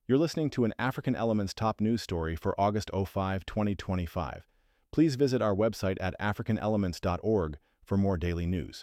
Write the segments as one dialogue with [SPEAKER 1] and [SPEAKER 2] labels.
[SPEAKER 1] You're listening to an African Elements top news story for August 2025. Please visit our website at africanelements.org for more daily news.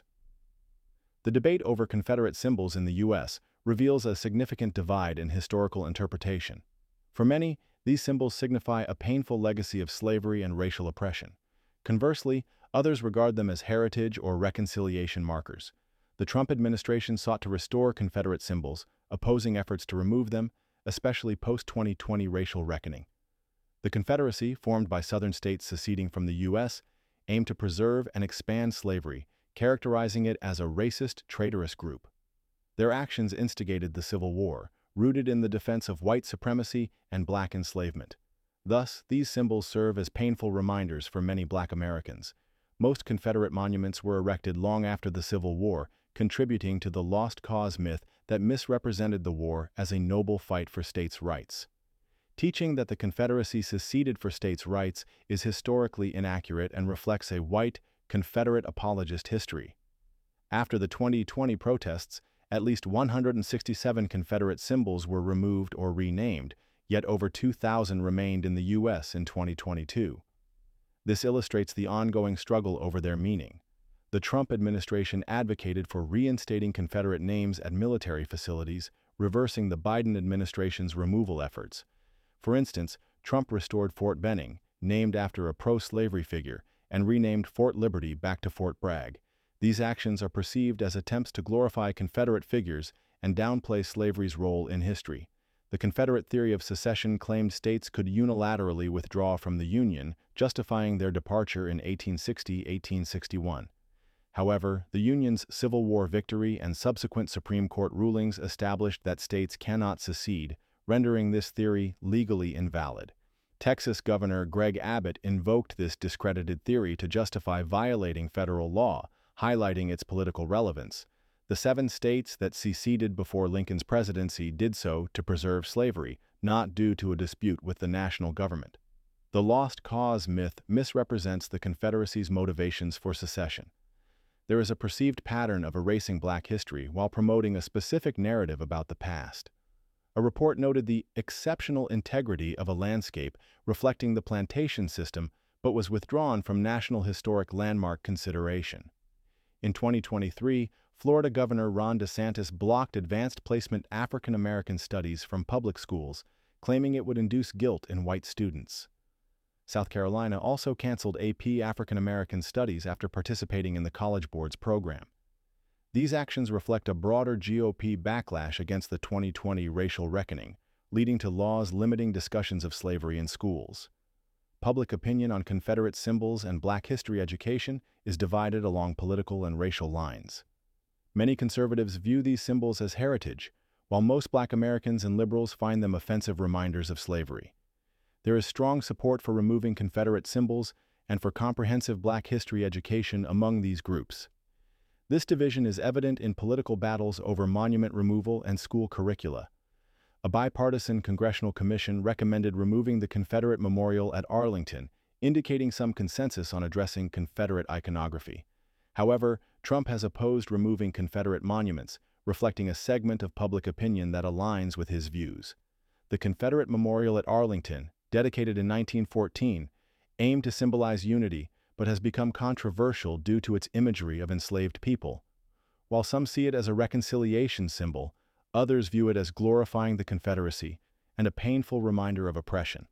[SPEAKER 1] The debate over Confederate symbols in the U.S. reveals a significant divide in historical interpretation. For many, these symbols signify a painful legacy of slavery and racial oppression. Conversely, others regard them as heritage or reconciliation markers. The Trump administration sought to restore Confederate symbols, opposing efforts to remove them, especially post-2020 racial reckoning. The Confederacy, formed by Southern states seceding from the U.S., aimed to preserve and expand slavery, characterizing it as a racist, traitorous group. Their actions instigated the Civil War, rooted in the defense of white supremacy and black enslavement. Thus, these symbols serve as painful reminders for many black Americans. Most Confederate monuments were erected long after the Civil War, contributing to the lost cause myth that misrepresented the war as a noble fight for states' rights. Teaching that the Confederacy seceded for states' rights is historically inaccurate and reflects a white, Confederate apologist history. After the 2020 protests, at least 167 Confederate symbols were removed or renamed, yet over 2,000 remained in the U.S. in 2022. This illustrates the ongoing struggle over their meaning. The Trump administration advocated for reinstating Confederate names at military facilities, reversing the Biden administration's removal efforts. For instance, Trump restored Fort Benning, named after a pro-slavery figure, and renamed Fort Liberty back to Fort Bragg. These actions are perceived as attempts to glorify Confederate figures and downplay slavery's role in history. The Confederate theory of secession claimed states could unilaterally withdraw from the Union, justifying their departure in 1860-1861. However, the Union's Civil War victory and subsequent Supreme Court rulings established that states cannot secede, rendering this theory legally invalid. Texas Governor Greg Abbott invoked this discredited theory to justify violating federal law, highlighting its political relevance. The 7 states that seceded before Lincoln's presidency did so to preserve slavery, not due to a dispute with the national government. The lost cause myth misrepresents the Confederacy's motivations for secession. There is a perceived pattern of erasing black history while promoting a specific narrative about the past. A report noted the exceptional integrity of a landscape reflecting the plantation system, but was withdrawn from National Historic Landmark consideration. In 2023, Florida Governor Ron DeSantis blocked advanced placement African American studies from public schools, claiming it would induce guilt in white students. South Carolina also canceled AP African American Studies after participating in the College Board's program. These actions reflect a broader GOP backlash against the 2020 racial reckoning, leading to laws limiting discussions of slavery in schools. Public opinion on Confederate symbols and black history education is divided along political and racial lines. Many conservatives view these symbols as heritage, while most black Americans and liberals find them offensive reminders of slavery. There is strong support for removing Confederate symbols and for comprehensive black history education among these groups. This division is evident in political battles over monument removal and school curricula. A bipartisan congressional commission recommended removing the Confederate Memorial at Arlington, indicating some consensus on addressing Confederate iconography. However, Trump has opposed removing Confederate monuments, reflecting a segment of public opinion that aligns with his views. The Confederate Memorial at Arlington, dedicated in 1914, aimed to symbolize unity, but has become controversial due to its imagery of enslaved people. While some see it as a reconciliation symbol, others view it as glorifying the Confederacy and a painful reminder of oppression.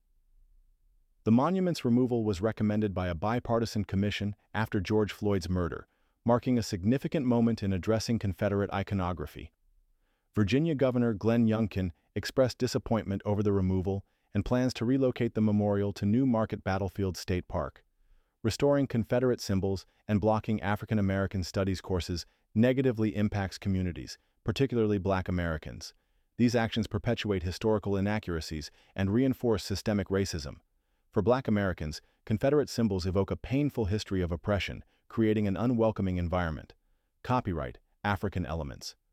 [SPEAKER 1] The monument's removal was recommended by a bipartisan commission after George Floyd's murder, marking a significant moment in addressing Confederate iconography. Virginia Governor Glenn Youngkin expressed disappointment over the removal and plans to relocate the memorial to New Market Battlefield State Park. Restoring Confederate symbols and blocking African American studies courses negatively impacts communities, particularly black Americans. These actions perpetuate historical inaccuracies and reinforce systemic racism. For black Americans, Confederate symbols evoke a painful history of oppression, creating an unwelcoming environment. Copyright African Elements.